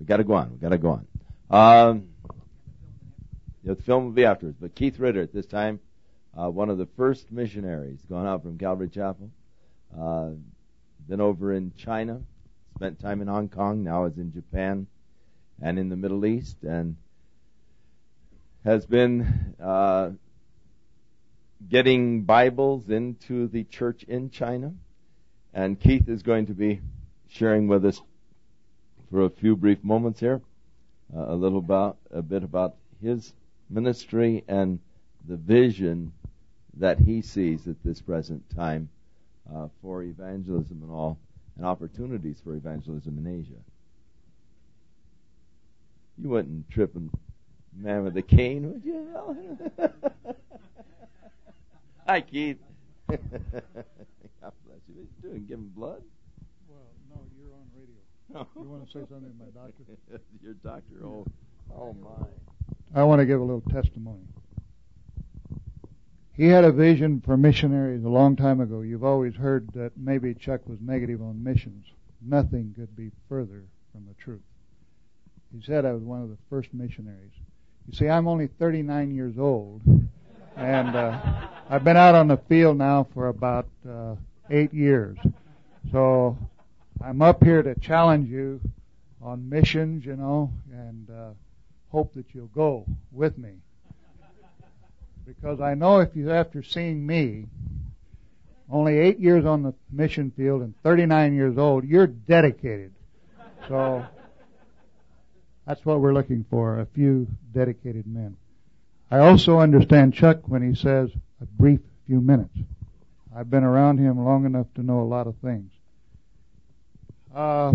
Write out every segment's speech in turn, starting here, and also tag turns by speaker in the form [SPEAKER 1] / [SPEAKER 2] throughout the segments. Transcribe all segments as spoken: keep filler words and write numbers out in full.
[SPEAKER 1] We got to go on. We got to go on. Um, yeah, the film will be afterwards. But Keith Ritter at this time, uh, one of the first missionaries gone out from Calvary Chapel. Uh, been over in China, spent time in Hong Kong, now is in Japan and in the Middle East, and has been uh, getting Bibles into the church in China. And Keith is going to be sharing with us for a few brief moments here uh, a little about a bit about his ministry and the vision that he sees at this present time uh, for evangelism and all, and opportunities for evangelism in Asia. You wouldn't trip a man with a cane, would you? Hi, Keith. God bless you. What are you doing? Giving blood?
[SPEAKER 2] Well, no, you're on radio. You want to say something to my doctor?
[SPEAKER 1] Your doctor? Oh, oh my.
[SPEAKER 2] I want to give a little testimony. He had a vision for missionaries a long time ago. You've always heard that maybe Chuck was negative on missions. Nothing could be further from the truth. He said I was one of the first missionaries. You see, I'm only thirty-nine years old, and uh, I've been out on the field now for about uh, eight years. So I'm up here to challenge you on missions, you know, and uh, hope that you'll go with me. Because I know if you, after seeing me, only eight years on the mission field and thirty-nine years old, you're dedicated. So that's what we're looking for, a few dedicated men. I also understand Chuck when he says a brief few minutes. I've been around him long enough to know a lot of things. Uh,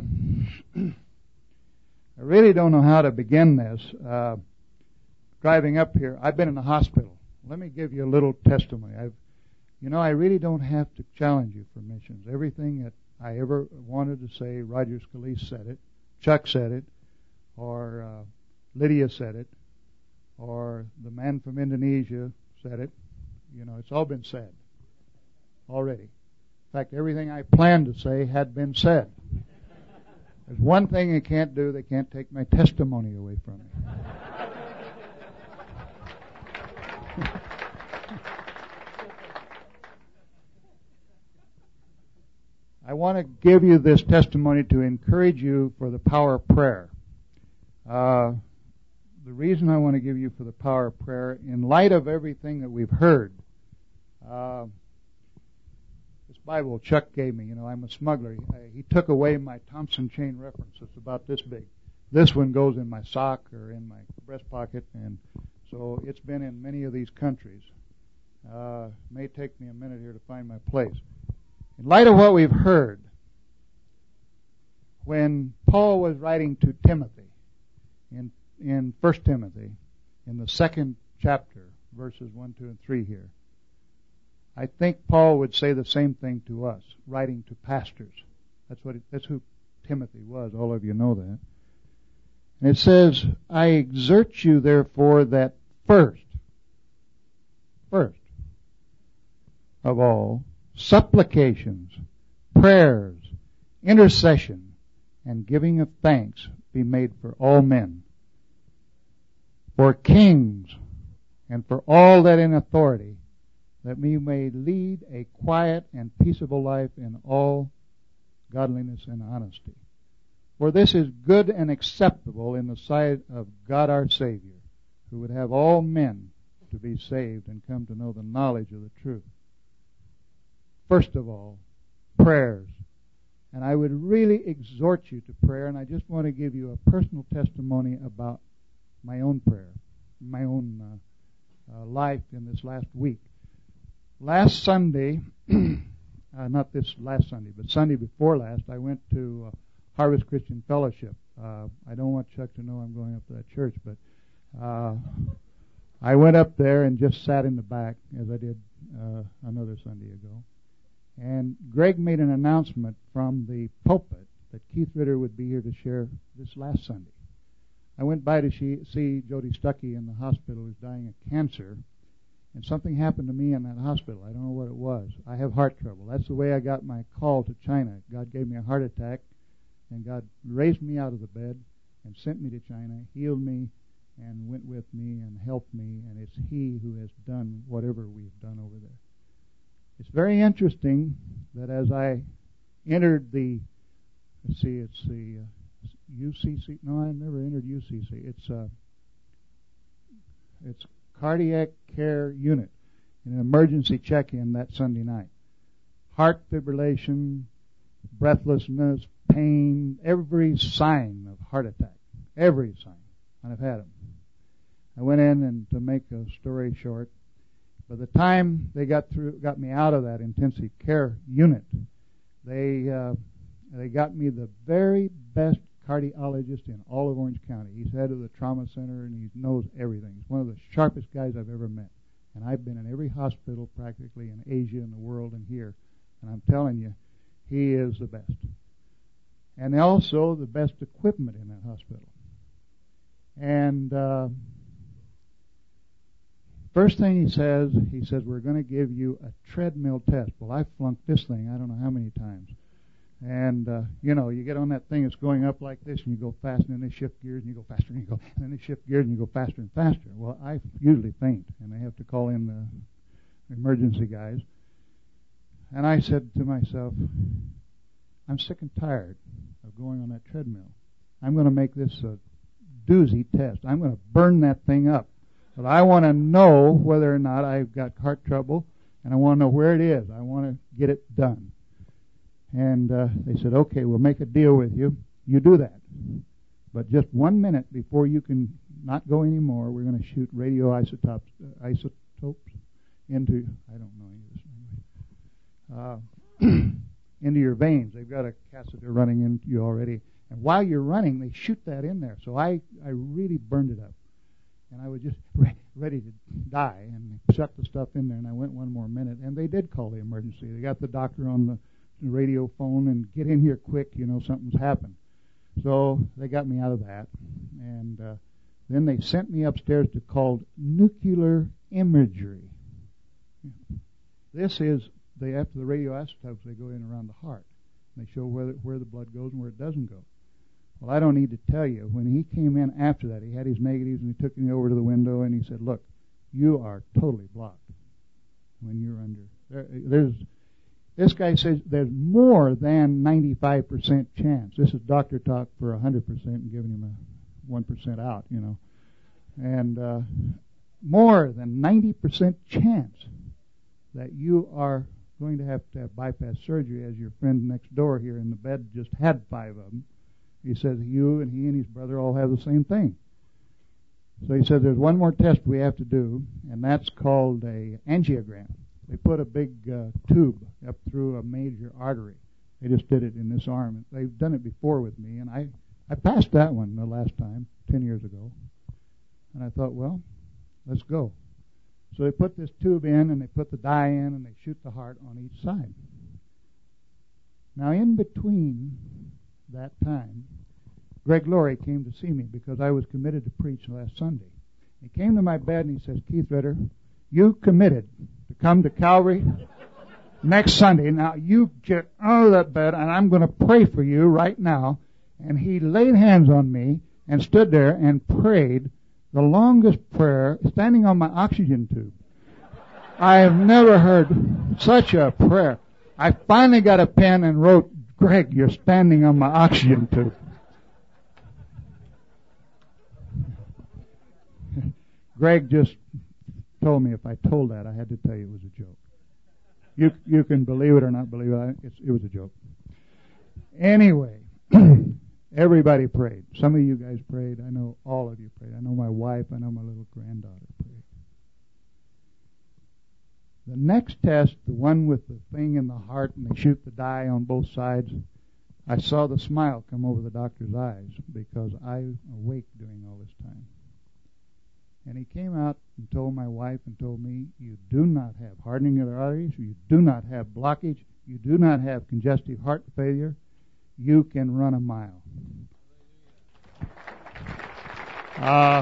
[SPEAKER 2] I really don't know how to begin this. Uh, driving up here, I've been in the hospital. Let me give you a little testimony. I've, you know, I really don't have to challenge you for missions. Everything that I ever wanted to say, Roger Scalise said it, Chuck said it, or uh, Lydia said it, or the man from Indonesia said it. You know, it's all been said already. In fact, everything I planned to say had been said. There's one thing they can't do. They can't take my testimony away from me. I want to give you this testimony to encourage you for the power of prayer. Uh, the reason I want to give you for the power of prayer, in light of everything that we've heard, uh, this Bible Chuck gave me, you know, I'm a smuggler. He, he took away my Thompson chain reference. It's about this big. This one goes in my sock or in my breast pocket, and so it's been in many of these countries. Uh, may take me a minute here to find my place. In light of what we've heard, when Paul was writing to Timothy in in First Timothy, in the second chapter, verses one, two, and three here, I think Paul would say the same thing to us, writing to pastors. That's what it, that's who Timothy was. All of you know that. And it says, I exhort you, therefore, that first, first of all, supplications, prayers, intercession, and giving of thanks be made for all men, for kings, and for all that in authority, that we may lead a quiet and peaceable life in all godliness and honesty. For this is good and acceptable in the sight of God our Savior, who would have all men to be saved and come to know the knowledge of the truth. First of all, prayers. And I would really exhort you to prayer, and I just want to give you a personal testimony about my own prayer, my own uh, uh, life in this last week. Last Sunday, uh, not this last Sunday, but Sunday before last, I went to uh, Harvest Christian Fellowship. Uh, I don't want Chuck to know I'm going up to that church, but uh, I went up there and just sat in the back, as I did uh, another Sunday ago. And Greg made an announcement from the pulpit that Keith Ritter would be here to share this last Sunday. I went by to see, see Jody Stuckey in the hospital, who's dying of cancer, and something happened to me in that hospital. I don't know what it was. I have heart trouble. That's the way I got my call to China. God gave me a heart attack, and God raised me out of the bed and sent me to China, healed me, and went with me and helped me, and it's He who has done whatever we've done over there. It's very interesting that as I entered the, let's see, it's the uh, U C C. No, I never entered U C C. It's uh, it's cardiac care unit in an emergency check-in that Sunday night. Heart fibrillation, breathlessness, pain, every sign of heart attack, every sign, and I've had them. I went in, and to make a story short, by the time they got through, got me out of that intensive care unit, they uh, they got me the very best cardiologist in all of Orange County. He's head of the trauma center, and he knows everything. He's one of the sharpest guys I've ever met. And I've been in every hospital practically in Asia and the world and here. And I'm telling you, he is the best. And also the best equipment in that hospital. And uh, first thing he says, he says, we're going to give you a treadmill test. Well, I flunked this thing I don't know how many times. And, uh, you know, you get on that thing that's going up like this, and you go fast, and then they shift gears, and you go faster, and you go, and then they shift gears, and you go faster and faster. Well, I usually faint, and I have to call in the emergency guys. And I said to myself, I'm sick and tired of going on that treadmill. I'm going to make this a doozy test. I'm going to burn that thing up. But I want to know whether or not I've got heart trouble, and I want to know where it is. I want to get it done. And uh, they said, okay, we'll make a deal with you. You do that. But just one minute before you can not go anymore, we're going to shoot radioisotopes uh, isotopes into, I don't know English language, uh, into your veins. They've got a catheter running into you already. And while you're running, they shoot that in there. So I, I really burned it up. And I was just re- ready to die. And they shut the stuff in there, and I went one more minute. And they did call the emergency. They got the doctor on the radio phone and get in here quick, you know, something's happened. So they got me out of that. And uh, then they sent me upstairs to called nuclear imagery. This is, they after the radioisotopes, they go in around the heart. They show where the, where the blood goes and where it doesn't go. Well, I don't need to tell you, when he came in after that, he had his negatives, and he took me over to the window, and he said, look, you are totally blocked when you're under. There, there's This guy says there's more than ninety-five percent chance. This is doctor talk for one hundred percent and giving him a one percent out, you know. And uh, more than ninety percent chance that you are going to have to have bypass surgery, as your friend next door here in the bed just had five of them. He says you and he and his brother all have the same thing. So he said there's one more test we have to do, and that's called a angiogram. They put a big uh, tube up through a major artery. They just did it in this arm. They've done it before with me, and I, I passed that one the last time, ten years ago. And I thought, well, let's go. So they put this tube in, and they put the dye in, and they shoot the heart on each side. Now, in between that time, Greg Laurie came to see me because I was committed to preach last Sunday. He came to my bed, and he says, Keith Ritter, you committed to come to Calvary next Sunday. Now, you get out of that bed, and I'm going to pray for you right now. And he laid hands on me and stood there and prayed the longest prayer, standing on my oxygen tube. I have never heard such a prayer. I finally got a pen and wrote, Greg, you're standing on my oxygen tube. Greg just told me if I told that, I had to tell you it was a joke. You you can believe it or not believe it. It's, it was a joke. Anyway, everybody prayed. Some of you guys prayed. I know all of you prayed. I know my wife. I know my little granddaughter prayed. The next test, the one with the thing in the heart, and they shoot the dye on both sides, I saw the smile come over the doctor's eyes because I awake during all this time. And he came out and told my wife and told me, you do not have hardening of the arteries, you do not have blockage, you do not have congestive heart failure, you can run a mile. Uh,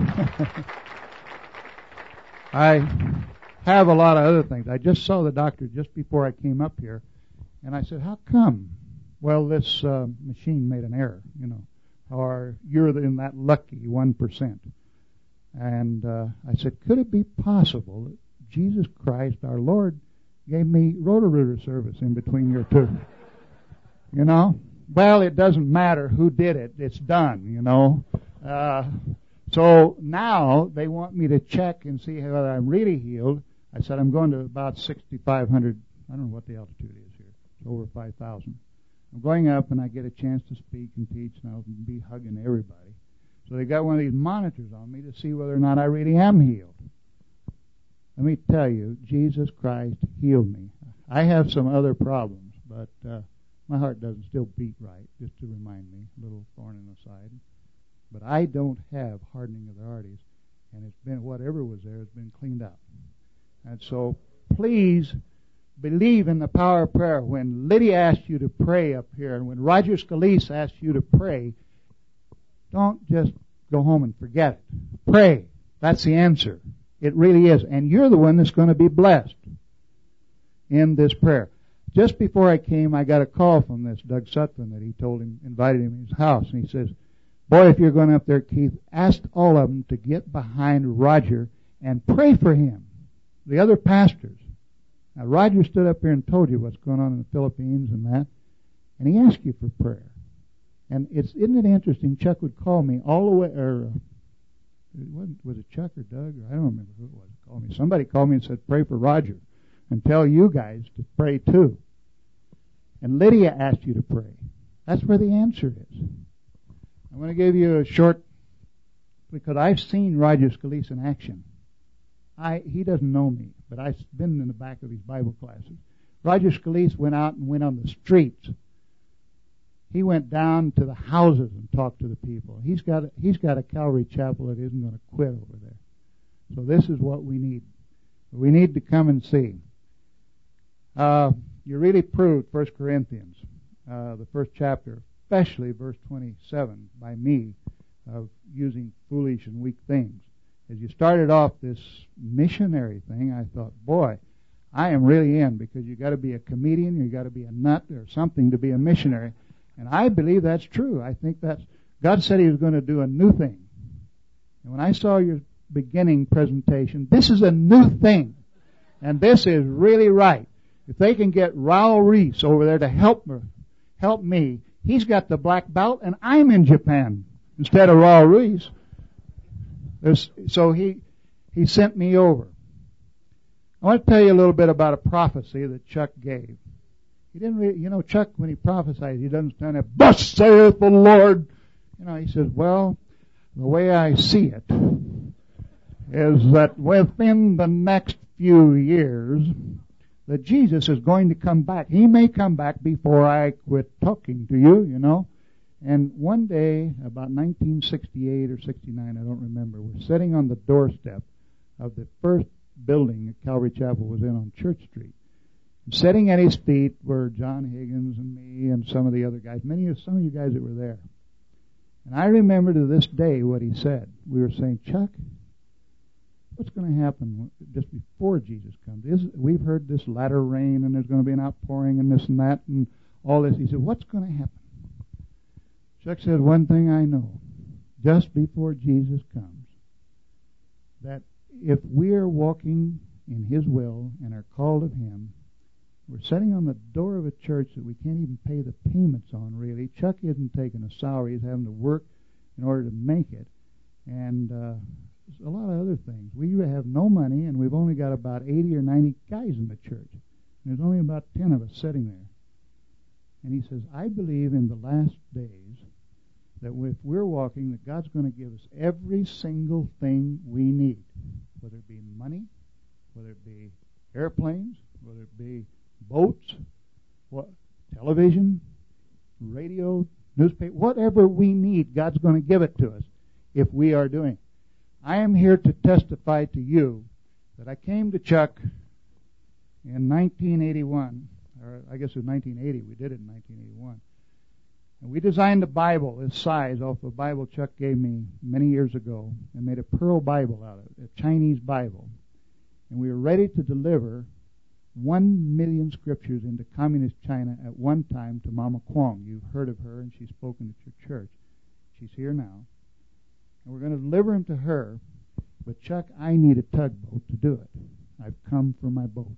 [SPEAKER 2] I have a lot of other things. I just saw the doctor just before I came up here, and I said, how come? Well, this uh, machine made an error, you know. or you're in that lucky one percent. And uh, I said, could it be possible that Jesus Christ, our Lord, gave me Roto-Rooter service in between your two? You know? Well, it doesn't matter who did it. It's done, you know. Uh, so now they want me to check and see whether I'm really healed. I said, I'm going to about sixty-five hundred. I don't know what the altitude is here. It's over five thousand. I'm going up, and I get a chance to speak and teach, and I'll be hugging everybody. So they got one of these monitors on me to see whether or not I really am healed. Let me tell you, Jesus Christ healed me. I have some other problems, but uh, my heart doesn't still beat right, just to remind me, a little thorn in the side. But I don't have hardening of the arteries, and it's been, whatever was there has been cleaned up. And so please believe in the power of prayer. When Lydia asked you to pray up here, and when Roger Scalise asked you to pray, don't just go home and forget it. Pray. That's the answer. It really is. And you're the one that's going to be blessed in this prayer. Just before I came, I got a call from this Doug Sutton that he told him, invited him to his house. And he says, boy, if you're going up there, Keith, ask all of them to get behind Roger and pray for him. The other pastors. Now, Roger stood up here and told you what's going on in the Philippines and that, and he asked you for prayer. And it's isn't it interesting? Chuck would call me all the way, or uh, it wasn't, was it Chuck or Doug? Or I don't remember who it was. Called me. Somebody called me and said, "Pray for Roger, and tell you guys to pray too." And Lydia asked you to pray. That's where the answer is. I'm going to give you a short, because I've seen Roger Scalise in action. I he doesn't know me, but I've been in the back of his Bible classes. Roger Scalise went out and went on the streets. He went down to the houses and talked to the people. He's got a, he's got a Calvary Chapel that isn't going to quit over there. So this is what we need. We need to come and see. Uh, you really proved First Corinthians, uh, the first chapter, especially verse twenty-seven, by me, of using foolish and weak things. As you started off this missionary thing, I thought, boy, I am really in, because you got to be a comedian, you got to be a nut or something to be a missionary. And I believe that's true. I think that's, God said He was going to do a new thing. And when I saw your beginning presentation, this is a new thing. And this is really right. If they can get Raul Reese over there to help me, help me, he's got the black belt and I'm in Japan instead of Raul Reese. There's, so he, he sent me over. I want to tell you a little bit about a prophecy that Chuck gave. He didn't really, you know, Chuck, when he prophesies, he doesn't stand there, thus saith the Lord. You know, he says, well, the way I see it is that within the next few years, that Jesus is going to come back. He may come back before I quit talking to you, you know. And one day, about nineteen sixty-eight or sixty-nine, I don't remember, we're sitting on the doorstep of the first building that Calvary Chapel was in on Church Street. Sitting at his feet were John Higgins and me and some of the other guys, many of some of you guys that were there. And I remember to this day what he said. We were saying, Chuck, what's going to happen just before Jesus comes? Is, we've heard this latter rain, and there's going to be an outpouring and this and that and all this. He said, what's going to happen? Chuck said, one thing I know, just before Jesus comes, that if we are walking in His will and are called of Him, we're sitting on the door of a church that we can't even pay the payments on, really. Chuck isn't taking a salary. He's having to work in order to make it. And uh, a lot of other things. We have no money, and we've only got about eighty or ninety guys in the church. And there's only about ten of us sitting there. And he says, I believe in the last days that if we're walking, that God's going to give us every single thing we need, whether it be money, whether it be airplanes, whether it be boats, what, television, radio, newspaper, whatever we need, God's going to give it to us if we are doing it. I am here to testify to you that I came to Chuck in nineteen eighty-one, or I guess it was nineteen eighty. We did it in nineteen eighty-one. And we designed a Bible this size off a Bible Chuck gave me many years ago and made a Pearl Bible out of it, a Chinese Bible. And we were ready to deliver one million scriptures into communist China at one time to Mama Kwong. You've heard of her, and she's spoken at your church. She's here now. And we're going to deliver him to her. But, Chuck, I need a tugboat to do it. I've come for my boat.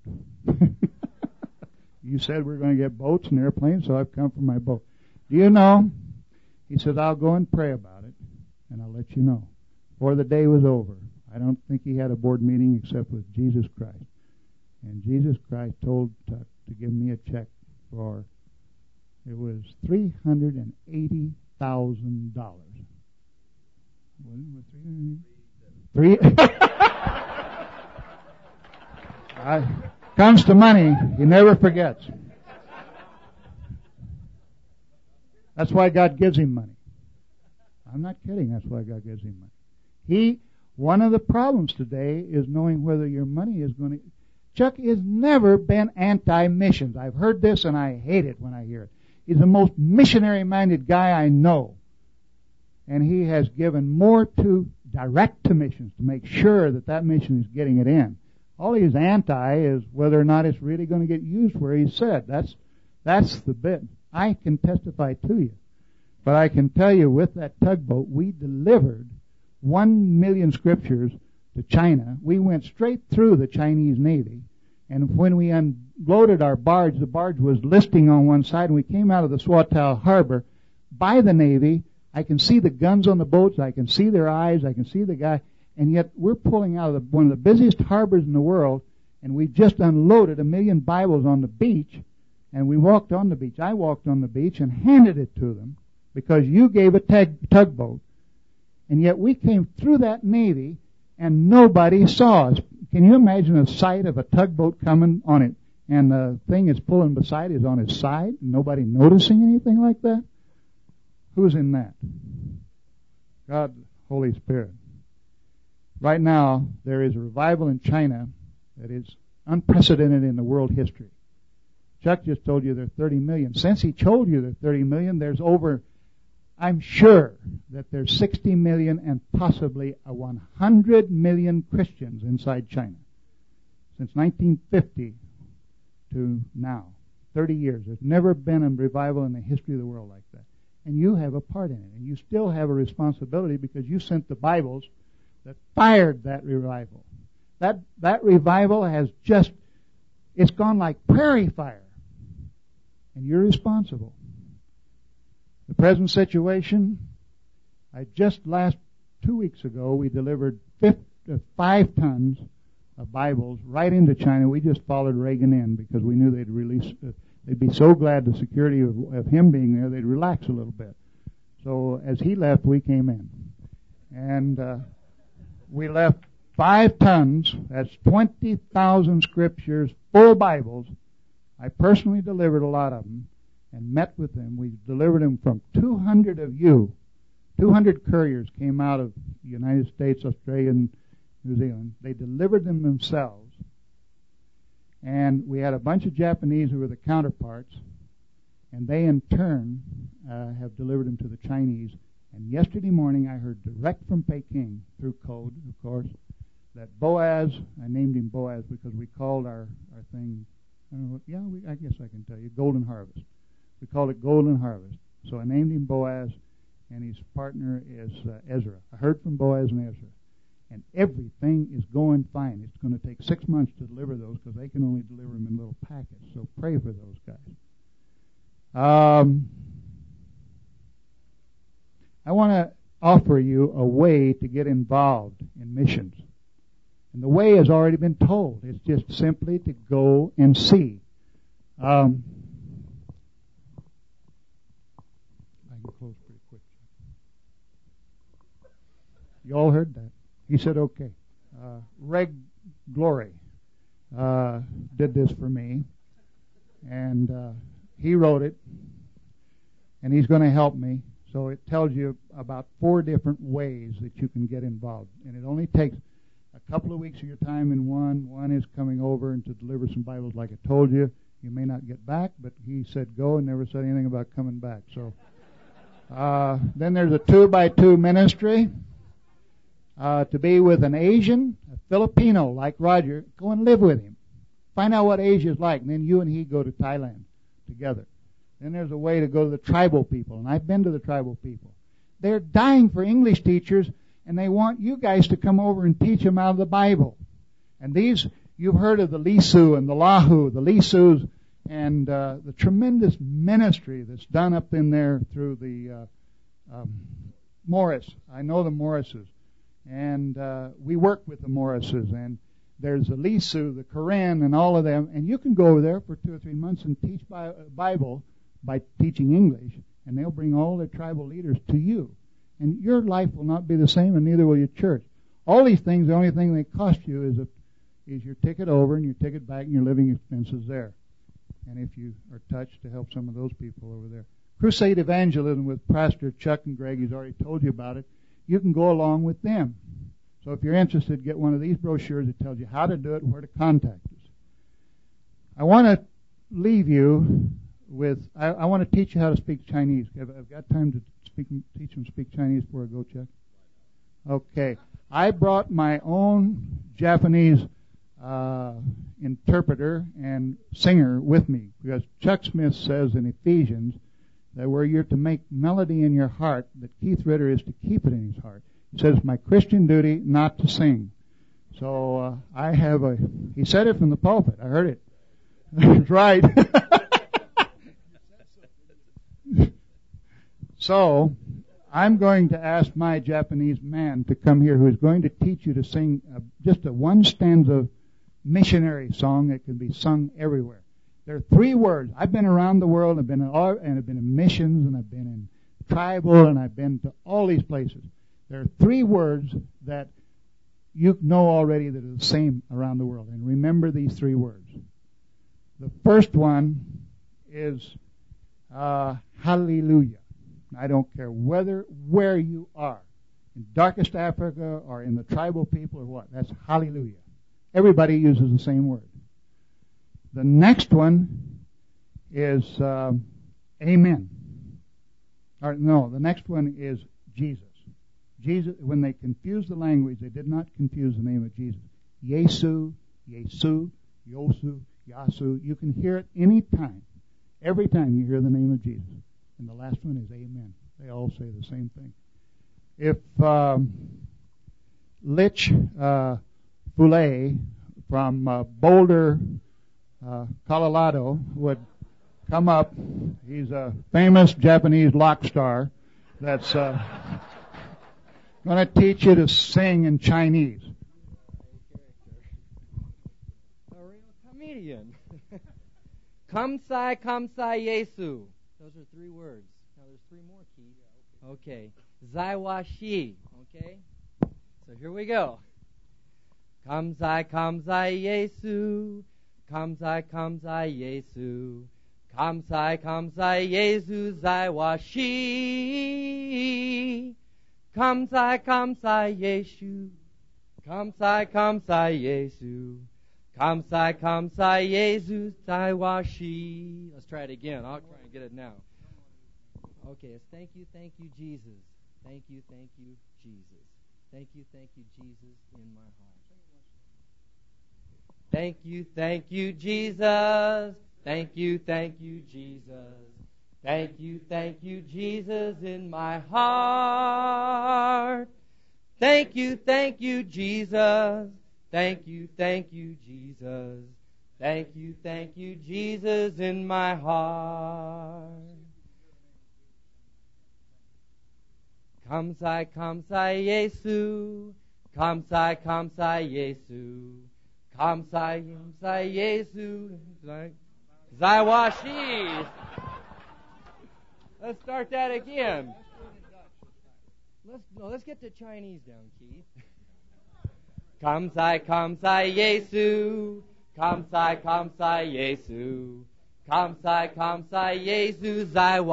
[SPEAKER 2] You said we're going to get boats and airplanes, so I've come for my boat. Do you know? He said, I'll go and pray about it, and I'll let you know. Before the day was over, I don't think he had a board meeting except with Jesus Christ. And Jesus Christ told Tuck to give me a check for, it was three hundred eighty thousand dollars. Three. I, comes to money, he never forgets. That's why God gives him money. I'm not kidding. That's why God gives him money. He, one of the problems today is knowing whether your money is going to. Chuck has never been anti-missions. I've heard this and I hate it when I hear it. He's the most missionary-minded guy I know. And he has given more to direct to missions to make sure that that mission is getting it in. All he's anti is whether or not it's really going to get used where he said. That's, that's the bit. I can testify to you. But I can tell you with that tugboat, we delivered one million scriptures to China. We went straight through the Chinese Navy. And when we unloaded our barge, the barge was listing on one side, and we came out of the Swatow harbor by the Navy. I can see the guns on the boats. I can see their eyes. I can see the guy. And yet we're pulling out of the, one of the busiest harbors in the world, and we just unloaded a million Bibles on the beach, and we walked on the beach. I walked on the beach and handed it to them because you gave a tug, tugboat. And yet we came through that Navy, and nobody saw us. Can you imagine a sight of a tugboat coming on it, and the thing it's pulling beside is on its side, and nobody noticing anything like that? Who's in that? God, Holy Spirit. Right now, there is a revival in China that is unprecedented in the world history. Chuck just told you there are thirty million. Since he told you there are thirty million, there's over, I'm sure that there's sixty million and possibly a one hundred million Christians inside China. Since nineteen fifty to now, thirty years. There's never been a revival in the history of the world like that. And you have a part in it. And you still have a responsibility because you sent the Bibles that fired that revival. That that revival has just, it's gone like prairie fire. And you're responsible. The present situation, I just last two weeks ago, we delivered fifty, uh, five tons of Bibles right into China. We just followed Reagan in because we knew they'd release, uh, they'd be so glad the security of, of him being there, they'd relax a little bit. So as he left, we came in. And uh, we left five tons, that's twenty thousand scriptures, full Bibles. I personally delivered a lot of them and met with them. We delivered them from two hundred of you. two hundred couriers came out of the United States, Australia, and New Zealand. They delivered them themselves. And we had a bunch of Japanese who were the counterparts, and they in turn uh, have delivered them to the Chinese. And yesterday morning I heard direct from Peking, through code, of course, that Boaz, I named him Boaz because we called our, our thing, I don't know, yeah, we, I guess I can tell you, Golden Harvest. We called it Golden Harvest. So I named him Boaz, and his partner is uh, Ezra. I heard from Boaz and Ezra. And everything is going fine. It's going to take six months to deliver those because they can only deliver them in little packets. So pray for those guys. Um, I want to offer you a way to get involved in missions. And the way has already been told. It's just simply to go and see. Um, I can close pretty quick. You all heard that? He said, okay. Uh, Reg Glory uh, did this for me. And uh, he wrote it. And he's going to help me. So it tells you about four different ways that you can get involved. And it only takes a couple of weeks of your time in one. One is coming over and to deliver some Bibles like I told you. You may not get back, but he said go and never said anything about coming back. So uh, then there's a two-by-two ministry. Uh, to be with an Asian, a Filipino like Roger, go and live with him. Find out what Asia's like, and then you and he go to Thailand together. Then there's a way to go to the tribal people, and I've been to the tribal people. they're dying for English teachers, and they want you guys to come over and teach them out of the Bible. And these, you've heard of the Lisu and the Lahu, the Lisus, and uh, the tremendous ministry that's done up in there through the uh, um, Morris. I know the Morrises. And uh, we work with the Morrises. And there's the Lisu, the Koran, and all of them. And you can go over there for two or three months and teach Bi- Bible by teaching English. And they'll bring all their tribal leaders to you. And your life will not be the same, and neither will your church. All these things, the only thing they cost you is a, is your ticket over and your ticket back and your living expenses there. And if you are touched, to help some of those people over there. Crusade Evangelism with Pastor Chuck and Greg, he's already told you about it. You can go along with them. So if you're interested, get one of these brochures that tells you how to do it and where to contact us. I want to leave you with, I, I want to teach you how to speak Chinese. I've, I've got time to speak, teach them to speak Chinese before I go, Chuck? Okay. I brought my own Japanese uh, interpreter and singer with me, because Chuck Smith says in Ephesians that where you're to make melody in your heart, that Keith Ritter is to keep it in his heart. He says, my Christian duty not to sing. So uh, I have a, he said it from the pulpit. I heard it. That's right. So, I'm going to ask my Japanese man to come here who is going to teach you to sing uh, just a one stanza missionary song that can be sung everywhere. There are three words. I've been around the world. I've been in all, and I've been in missions, and I've been in tribal, and I've been to all these places. There are three words that you know already that are the same around the world. And remember these three words. The first one is uh, hallelujah. I don't care whether where you are, in darkest Africa or in the tribal people or what. That's hallelujah. Everybody uses the same word. The next one is um, amen. Or no, the next one is Jesus. Jesus. When they confused the language, they did not confuse the name of Jesus. Yesu, Yesu, Yosu, Yasu. You can hear it any time. Every time you hear the name of Jesus. And the last one is amen. They all say the same thing. If um, Lich uh, Boulay from uh, Boulder, uh, Colorado would come up, he's a famous Japanese lock star that's uh, going to teach you to sing in Chinese.
[SPEAKER 3] A real comedian. Kamsai, Kamsai, Yesu. Those are three words. Now there's three more, Keith. Okay. Zaiwashi. Okay. So here we go. Kamsai, Kamsai, Yesu. Kamsai, Kamsai, Yesu. Kamsai, Kamsai, Yesu. Zaiwashi. Kamsai, Kamsai, Yesu. Kamsai, Kamsai, Yesu. Kamsai, Kamsai, Yesu, Zaiwashi. Let's try it again. I'll try and get it now. Okay, it's thank you, thank you, Jesus. Thank you, thank you, Jesus. Thank you, thank you, Jesus, in my heart. Thank you, thank you, Jesus. Thank you, thank you, Jesus. Thank you, thank you, Jesus, in my heart. Thank you, thank you, Jesus. Thank you, thank you, Jesus. Thank you, thank you, Jesus, in my heart. Kamsai, Kamsai, Yesu. Kamsai, Kamsai, Yesu. Kamsai, Kamsai, Yesu. Zaiwashi. Let's start that again. Let's no, let's get the Chinese down, Keith. Kamsai, Kamsai, Yesu. Kamsai, Kamsai, Yesu. Kamsai, Kamsai, Yesu.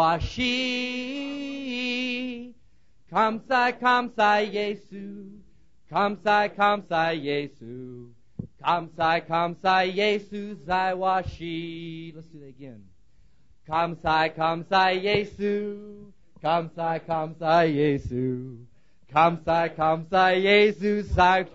[SPEAKER 3] Zaiwashi. Kamsai, Kamsai, Yesu. Kamsai, Kamsai, Yesu. Kamsai, Kamsai, Yesu. Zaiwashi. Let's do that again. Kamsai, Kamsai, Yesu. Kamsai, Kamsai, Yesu. Kamsai, Kamsai, Yesu,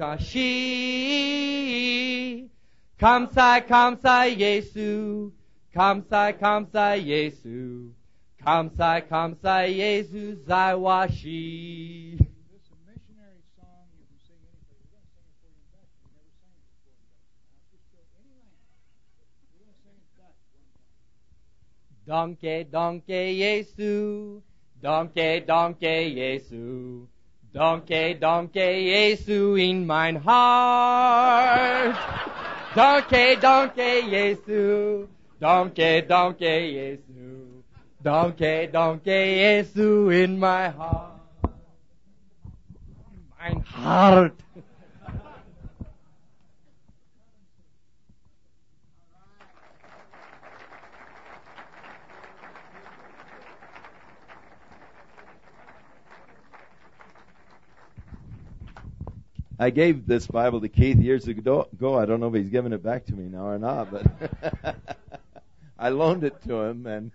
[SPEAKER 3] Zaiwashi. Kamsai, Kamsai, Yesu. Kamsai, Kamsai, Yesu. Kamsai, kamsai, Yesu, zai washi.
[SPEAKER 2] This is a missionary song. You can sing anything. We're going to sing it for you in Dutch. We never sang it before in Dutch. Now, just show any language. We're going to sing it Dutch one time.
[SPEAKER 3] Danke, danke, Jesu. Danke, danke, Jesu. Danke, danke, Jesu in mein Hart. Danke, danke, Jesu. Danke, danke, Jesu. Danke, danke, Jesu in my heart. Mein Hart.
[SPEAKER 1] I gave this Bible to Keith years ago. I don't know if he's giving it back to me now or not, but I loaned it to him, and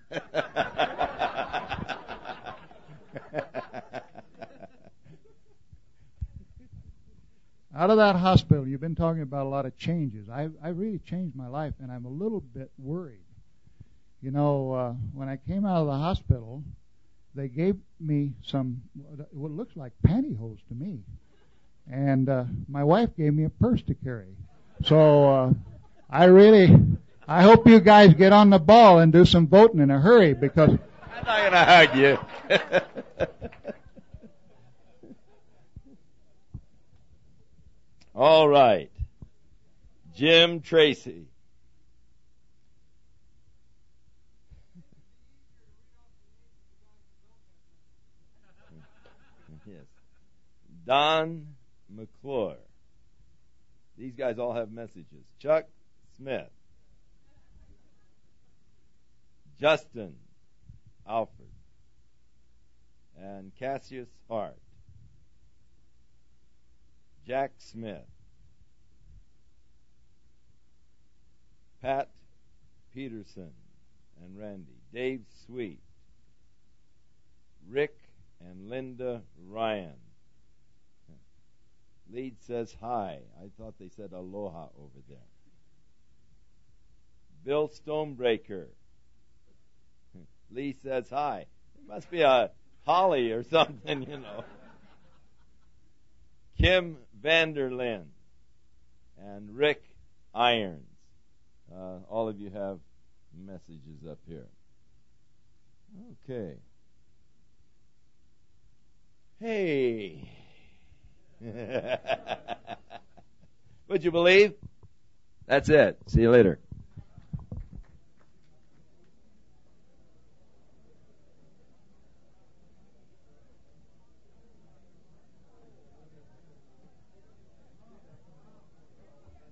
[SPEAKER 2] out of that hospital, you've been talking about a lot of changes. I I really changed my life, and I'm a little bit worried. You know, uh, when I came out of the hospital, they gave me some what looks like pantyhose to me. And uh, my wife gave me a purse to carry. So uh, I really, I hope you guys get on the ball and do some voting in a hurry, because
[SPEAKER 1] I'm not going to hug you. All right. Jim Tracy. Yes. Don McClure. These guys all have messages. Chuck Smith. Justin Alford. And Cassius Hart. Jack Smith. Pat Peterson and Randy. Dave Sweet. Rick and Linda Ryan. Lead says hi. I thought they said aloha over there. Bill Stonebreaker. Lee says hi. It must be a holly or something, you know. Kim Vanderlyn and Rick Irons. Uh, all of you have messages up here. Okay. Hey. Would you believe? That's it. See you later.